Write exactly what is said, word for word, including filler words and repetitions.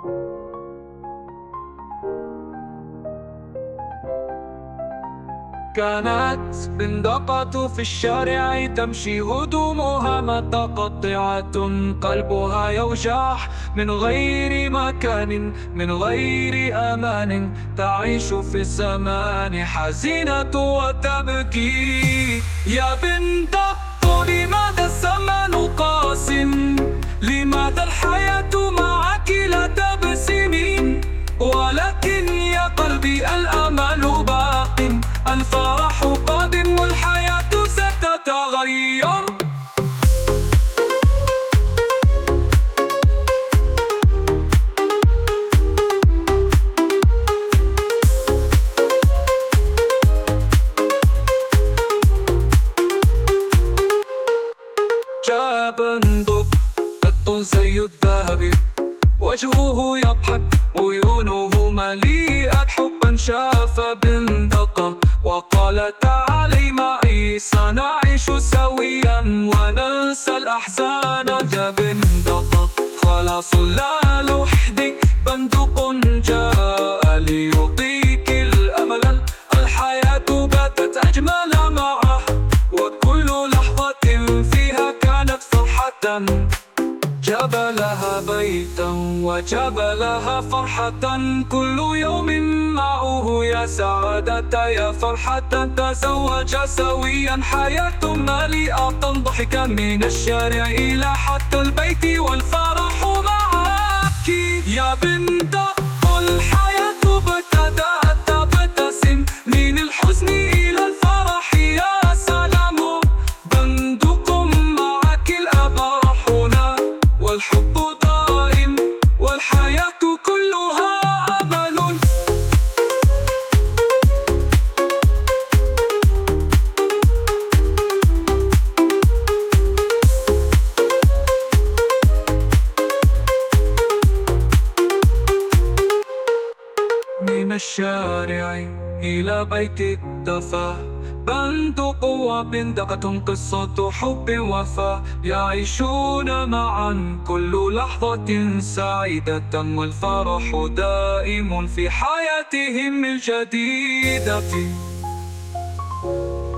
كانت بندقة في الشارع تمشي هدومها متقطعة، قلبها يوجع من غير مكان، من غير أمان، تعيش في الزمان حزينة وتبكي. يا بنت لماذا الزمان قاس؟ لماذا الحياة معك لا تبسمين؟ ولكن يا قلبي الأمل باق، الفرح قادم والحياة ستتغير. جاء بندق قط زي الذهب، وجهه يضحك عيونه مليئة حبا، شاف بندقة وقال تعالي معي سنعيش سويا وننسى الأحزان. يا بندقة خلاص لا لوحدك، بندق جاء ليعطيك الأمل، الحياة باتت أجمل معه، وكل لحظة فيها كانت فرحة. جاب لها بيتا وجاب لها فرحة، كل يوم معه يا سعادة يا فرحة. تزوج سويا حياة مليئة ضحكا، من الشارع إلى حتى البيت والفرح معك. يا بنت الحياة ابتدأت تبتسم، من الحزن إلى الفرح يا سلام، بندق معك الأبرح هنا، والحب دائم والحياة كلها أمل. من الشارع إلى بيت الدفا، بندق وبندقة قصة حب وفاء، يعيشون معا كل لحظة سعيدة، والفرح دائم في حياتهم الجديدة.